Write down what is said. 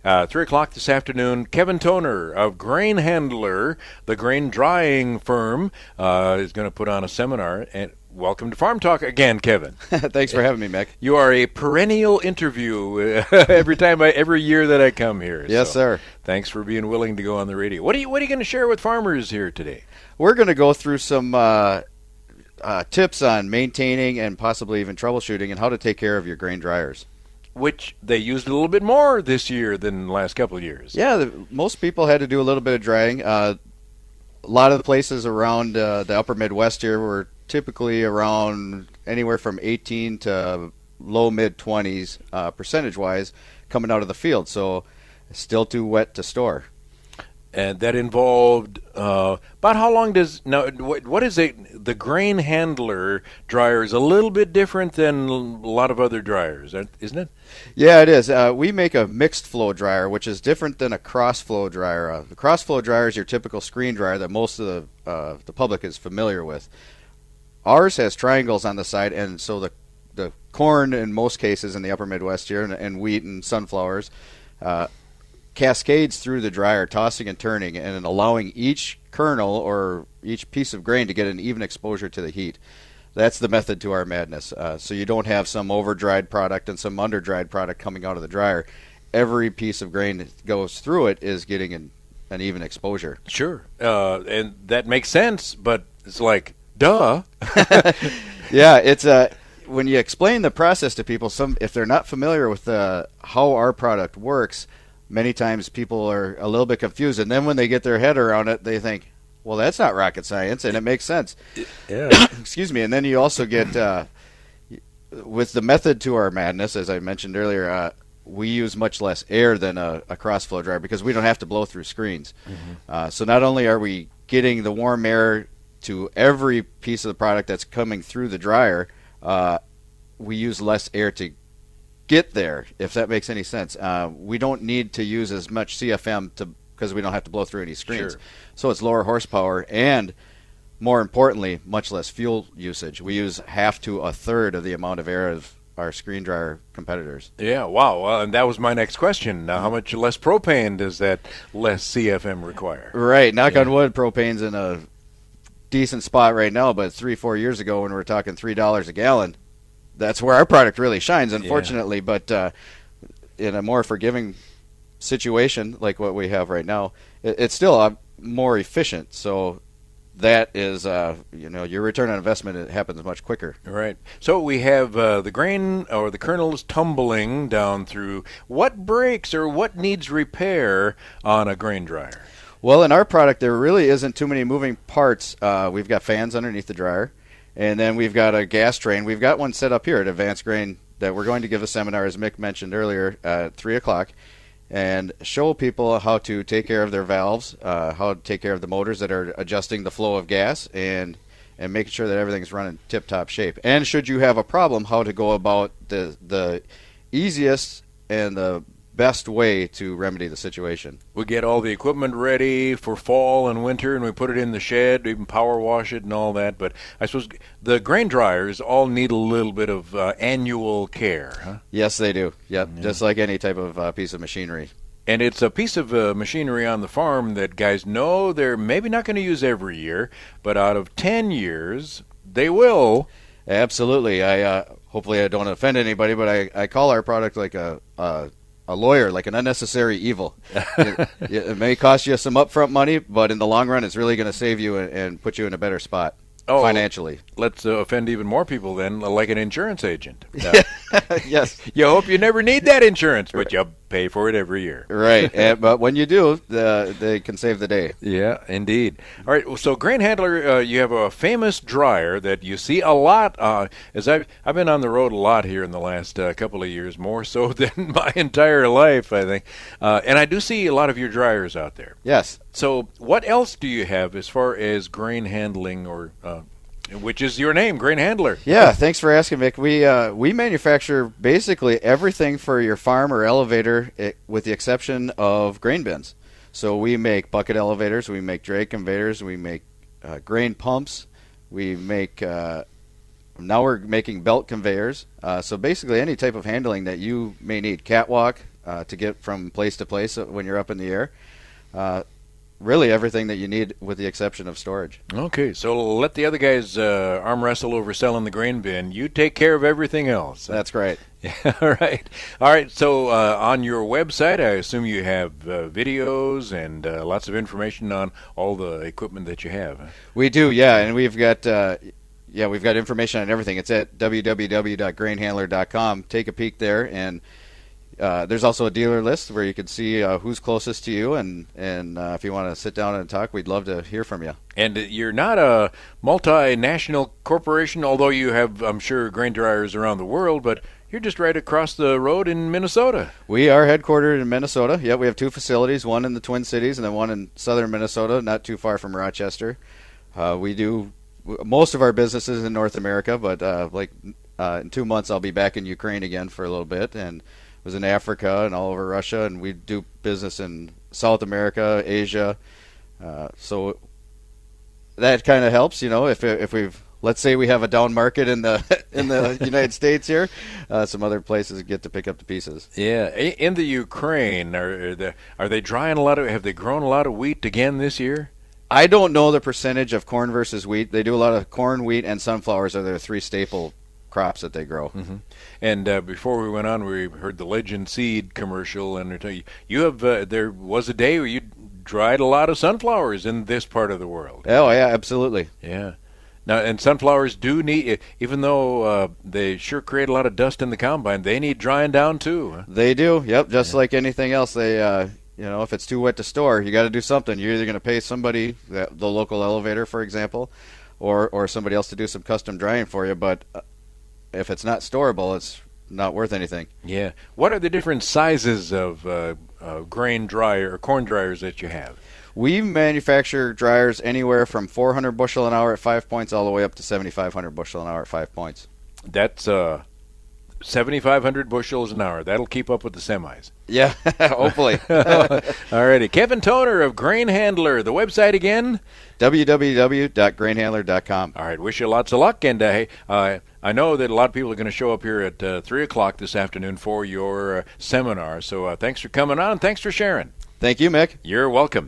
3 o'clock this afternoon, Kevin Toner of Grain Handler, the grain drying firm, is going to put on a seminar. And welcome to Farm Talk again, Kevin. Thanks for having me, Mick. You are a perennial interview every year that I come here. Yes, sir. Thanks for being willing to go on the radio. What are you going to share with farmers here today? We're going to go through some tips on maintaining and possibly even troubleshooting and how to take care of your grain dryers. Which they used a little bit more this year than the last couple of years. Yeah, most people had to do a little bit of drying. A lot of the places around the upper Midwest here were typically around anywhere from 18 to low mid-20s percentage-wise coming out of the field, so still too wet to store. And that involved about how long does now? What is it? The Grain Handler dryer is a little bit different than a lot of other dryers, isn't it? Yeah, it is. We make a mixed flow dryer, which is different than a cross flow dryer. The cross flow dryer is your typical screen dryer that most of the public is familiar with. Ours has triangles on the side, and so the corn in most cases in the upper Midwest here, and wheat and sunflowers, cascades through the dryer, tossing and turning, and allowing each kernel or each piece of grain to get an even exposure to the heat. That's the method to our madness. So you don't have some over-dried product and some under-dried product coming out of the dryer. Every piece of grain that goes through it is getting an even exposure. Sure. And that makes sense, but it's like, duh. Yeah, it's when you explain the process to people, if they're not familiar with how our product works, many times people are a little bit confused, and then when they get their head around it, they think, well, that's not rocket science, and it makes sense. Yeah. Excuse me. And then you also get, with the method to our madness, as I mentioned earlier, we use much less air than a cross-flow dryer because we don't have to blow through screens. Mm-hmm. So not only are we getting the warm air to every piece of the product that's coming through the dryer, we use less air to get there, if that makes any sense. We don't need to use as much CFM because we don't have to blow through any screens. Sure. So it's lower horsepower and, more importantly, much less fuel usage. We use half to a third of the amount of air of our screen dryer competitors. Yeah, wow. Well, and that was my next question. Now, how much less propane does that less CFM require? Right. Knock on wood, propane's in a decent spot right now, but 3-4 years ago when we were talking $3 a gallon, that's where our product really shines, unfortunately. Yeah. But in a more forgiving situation like what we have right now, it's still more efficient. So that is, your return on investment, it happens much quicker. Right. So we have the grain or the kernels tumbling down through. What breaks or what needs repair on a grain dryer? Well, in our product, there really isn't too many moving parts. We've got fans underneath the dryer. And then we've got a gas train. We've got one set up here at Advanced Grain that we're going to give a seminar, as Mick mentioned earlier, at 3 o'clock, and show people how to take care of their valves, how to take care of the motors that are adjusting the flow of gas, and making sure that everything's running tip-top shape. And should you have a problem, how to go about the easiest and the best way to remedy the situation. We get all the equipment ready for fall and winter, and we put it in the shed, even power wash it and all that. But I suppose the grain dryers all need a little bit of annual care, huh? Yes, they do. Yep, yeah. Just like any type of piece of machinery. And it's a piece of machinery on the farm that guys know they're maybe not going to use every year, but out of 10 years, they will. Absolutely. Hopefully I don't offend anybody, but I call our product like a lawyer, like an unnecessary evil. It may cost you some upfront money, but in the long run, it's really going to save you and put you in a better spot financially. Let's offend even more people then, like an insurance agent. Yes. You hope you never need that insurance, but you pay for it every year. Right. But when you do, they can save the day. Yeah, indeed. All right. So Grain Handler, you have a famous dryer that you see a lot. As I've been on the road a lot here in the last couple of years, more so than my entire life, I think. And I do see a lot of your dryers out there. Yes. So what else do you have as far as grain handling, or which is your name, Grain Handler? Yeah, thanks for asking, Vic. We manufacture basically everything for your farm or elevator, with the exception of grain bins. So we make bucket elevators, we make drag conveyors, we make grain pumps, we make now we're making belt conveyors. So basically any type of handling that you may need, catwalk, to get from place to place when you're up in the air. Really everything that you need with the exception of storage. Okay, so let the other guys arm wrestle over selling the grain bin. You take care of everything else. That's great. Yeah, all right. All right, so on your website, I assume you have videos and lots of information on all the equipment that you have. We do, yeah, and we've got information on everything. It's at www.grainhandler.com. Take a peek there, and there's also a dealer list where you can see who's closest to you, and if you want to sit down and talk, we'd love to hear from you. And you're not a multinational corporation, although you have, I'm sure, grain dryers around the world, but you're just right across the road in Minnesota. We are headquartered in Minnesota. Yeah, we have two facilities, one in the Twin Cities and then one in southern Minnesota, not too far from Rochester. We do most of our businesses in North America, but in 2 months I'll be back in Ukraine again for a little bit, and was in Africa and all over Russia, and we do business in South America, Asia. So that kind of helps, if we've, let's say we have a down market in the United States here, some other places get to pick up the pieces. Yeah, in the Ukraine, are they drying a lot of? Have they grown a lot of wheat again this year? I don't know the percentage of corn versus wheat. They do a lot of corn, wheat, and sunflowers are their three staple crops that they grow. Mm-hmm. And before we went on, we heard the Legend Seed commercial, and you have there was a day where you dried a lot of sunflowers in this part of the world. Oh yeah, absolutely. Yeah. Now, and sunflowers do need, even though they sure create a lot of dust in the combine, they need drying down too. Huh? They do. Yep. Just like anything else, they if it's too wet to store, you got to do something. You're either going to pay somebody, the local elevator, for example, or somebody else to do some custom drying for you. But if it's not storable, it's not worth anything. Yeah. What are the different sizes of grain dryer or corn dryers that you have? We manufacture dryers anywhere from 400 bushel an hour at 5 points all the way up to 7,500 bushel an hour at 5 points. That's 7,500 bushels an hour. That'll keep up with the semis. Yeah, hopefully. All righty. Kevin Toner of Grain Handler. The website again? www.grainhandler.com. All right. Wish you lots of luck. And hey, I know that a lot of people are going to show up here at 3 o'clock this afternoon for your seminar. So thanks for coming on. Thanks for sharing. Thank you, Mick. You're welcome.